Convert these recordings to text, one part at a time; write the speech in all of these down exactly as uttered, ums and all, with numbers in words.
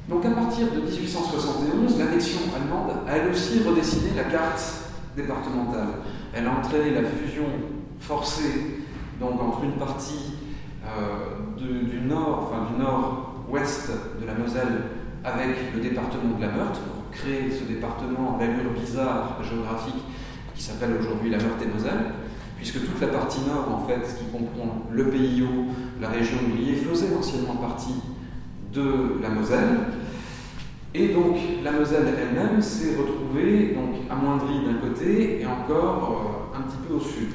Donc à partir de dix-huit cent soixante et onze, l'annexion allemande a elle aussi redessiné la carte départementale. Elle a entraîné la fusion forcée donc, entre une partie euh, de, du nord, enfin du nord-ouest de la Moselle avec le département de la Meurthe, pour créer ce département d'allure bizarre géographique qui s'appelle aujourd'hui la Meurthe-et-Moselle, puisque toute la partie nord, en fait, qui comprend le P I O, la région de Glier, faisait anciennement partie de la Moselle. Et donc la Moselle elle-même s'est retrouvée donc, amoindrie d'un côté et encore euh, un petit peu au sud.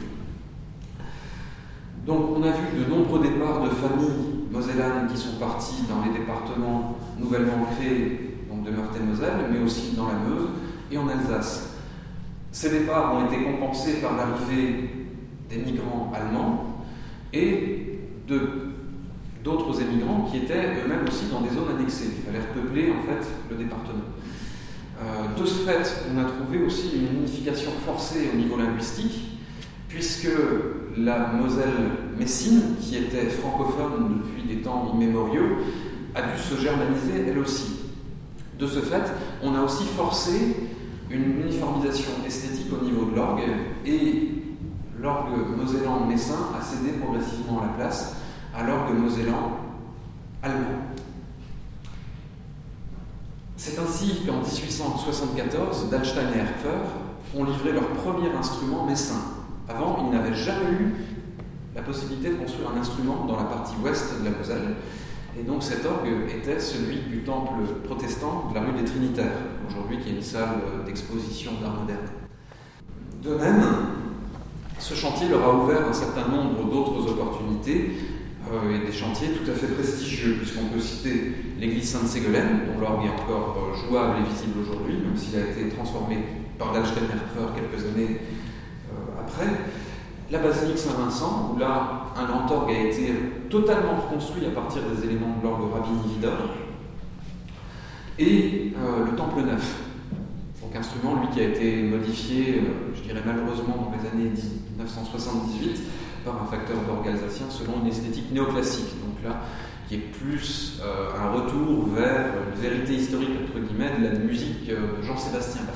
Donc on a vu de nombreux départs de familles mosellanes qui sont partis dans les départements nouvellement créés, donc de Meurthe-et-Moselle, mais aussi dans la Meuse et en Alsace. Ces départs ont été compensés par l'arrivée des migrants allemands et de, d'autres émigrants qui étaient eux-mêmes aussi dans des zones annexées. Il fallait repeupler en fait le département. Euh, de ce fait, on a trouvé aussi une unification forcée au niveau linguistique, puisque la Moselle-Messine, qui était francophone depuis des temps immémoriaux, a dû se germaniser elle aussi. De ce fait, on a aussi forcé une uniformisation esthétique au niveau de l'orgue, et l'orgue mosellan messin a cédé progressivement la place à l'orgue mosellan allemand. C'est ainsi qu'en dix-huit cent soixante-quatorze, Dallstein et Erpfer ont livré leur premier instrument messin. Avant, ils n'avaient jamais eu la possibilité de construire un instrument dans la partie ouest de la Moselle. Et donc cet orgue était celui du temple protestant de la rue des Trinitaires, aujourd'hui qui est une salle d'exposition d'art moderne. De même, ce chantier leur a ouvert un certain nombre d'autres opportunités, euh, et des chantiers tout à fait prestigieux, puisqu'on peut citer l'église Sainte-Ségolène, dont l'orgue est encore euh, jouable et visible aujourd'hui, même s'il a été transformé par Dallstein et Erpfer quelques années euh, après. La basilique Saint-Vincent, où là, un grand orgue a été totalement reconstruit à partir des éléments de l'orgue Rabini-Vidor, et euh, le Temple Neuf, donc instrument, lui, qui a été modifié, euh, je dirais malheureusement, dans les années dix-neuf cent soixante-dix-huit, par un facteur d'orgue alsacien selon une esthétique néoclassique, donc là, qui est plus euh, un retour vers une vérité historique, entre guillemets, de la musique euh, de Jean-Sébastien Bach.